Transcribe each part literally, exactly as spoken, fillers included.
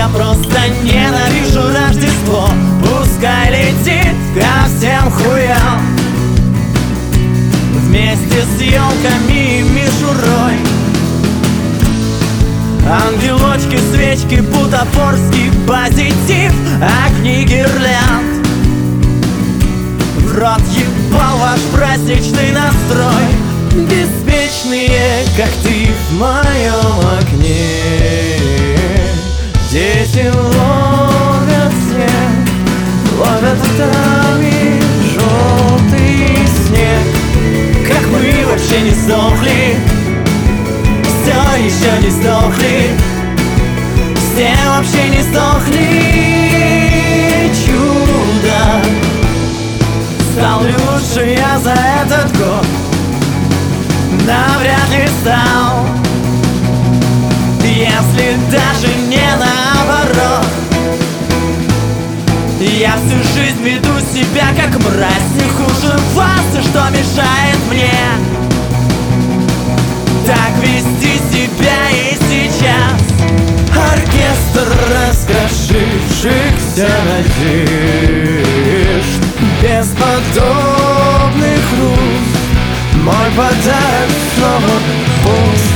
Я просто ненавижу Рождество. Пускай летит ко всем хуям вместе с елками и мишурой. Ангелочки, свечки, бутафорский позитив, огни гирлянд. В рот ебал ваш праздничный настрой. Беспечные, как ты в моем окне. Дети ловят снег, ловят ртами желтый снег. Как мы вообще не сдохли, все еще не сдохли, все вообще не сдохли. Чудо, стал ли лучше я за этот год? Навряд ли стал, если даже не наоборот. Я всю жизнь веду себя как мразь, не хуже вас, и что мешает мне так вести себя и сейчас? Оркестр раскрошившихся надежд, бесподобный хруст. Мой подарок снова пуст.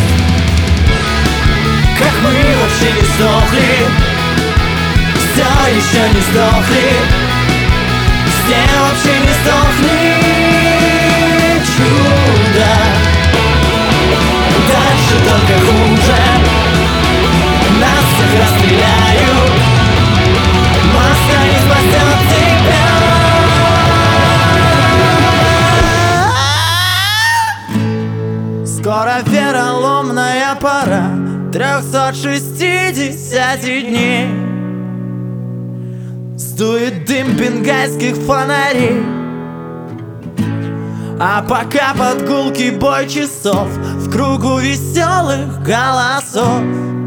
Как мы вообще не сдохли, все еще не сдохли, все вообще не сдохли. Чудо, дальше только хуже. Нас всех расстреляют, маска не спасет тебя. Скоро вероломная пора трехсот шестидесяти дней. Сдует дым бенгальских фонарей. А пока под гулкий бой часов в кругу веселых голосов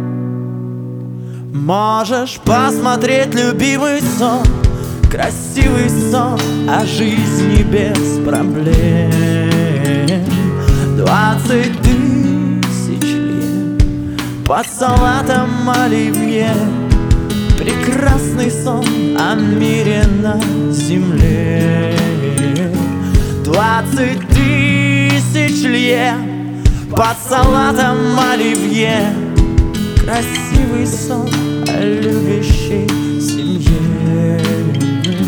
можешь посмотреть любимый сон, красивый сон о жизни без проблем. Двадцать тысяч лет под салатом оливье, прекрасный сон о мире на земле. Двадцать тысяч лет под салатом оливье, красивый сон о любящей семье.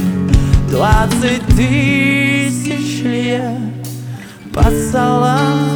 Двадцать тысяч лет под салатом